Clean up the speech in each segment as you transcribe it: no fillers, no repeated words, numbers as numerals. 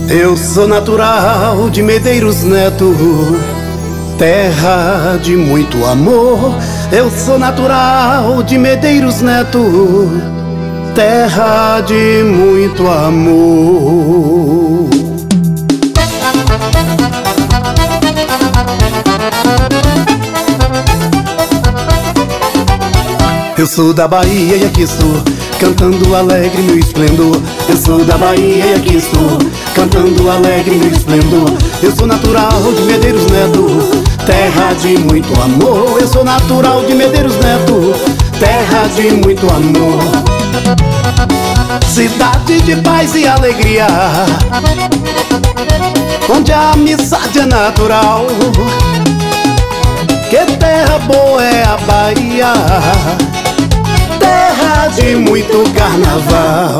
Eu sou natural de Medeiros Neto, terra de muito amor. Eu sou natural de Medeiros Neto, terra de muito amor. Eu sou da Bahia e aqui estou, cantando alegre meu esplendor. Eu sou da Bahia e aqui estou, cantando alegre meu esplendor. Eu sou natural de Medeiros Neto, terra de muito amor. Eu sou natural de Medeiros Neto, terra de muito amor. Cidade de paz e alegria, onde a amizade é natural. Que terra boa é a Bahia, terra de muito carnaval.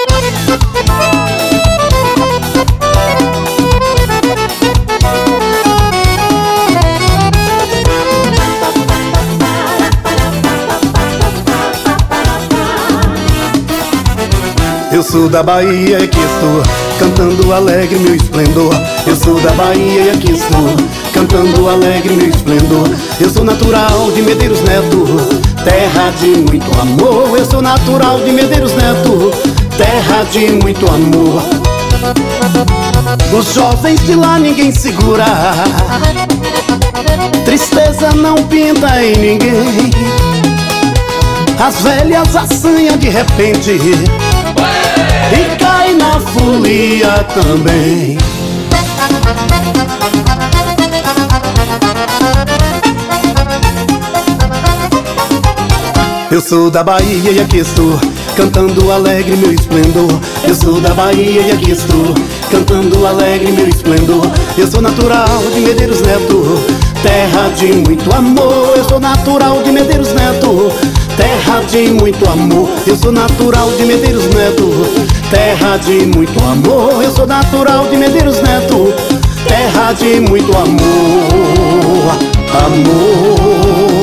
Eu sou da Bahia e aqui estou, cantando alegre meu esplendor. Eu sou da Bahia e aqui estou, cantando alegre meu esplendor. Eu sou natural de Medeiros Neto, terra de muito amor. Eu sou natural de Medeiros Neto, terra de muito amor. Os jovens de lá ninguém segura, tristeza não pinta em ninguém. As velhas assanham de repente e cai na folia também. Eu sou da Bahia e aqui estou, cantando alegre meu esplendor. Eu sou da Bahia e aqui estou, cantando alegre meu esplendor. Eu sou natural de Medeiros Neto, terra de muito amor. Eu sou natural de Medeiros Neto, terra de muito amor. Eu sou natural de Medeiros Neto, terra de muito amor. Eu sou natural de Medeiros Neto, terra de muito amor. Amor.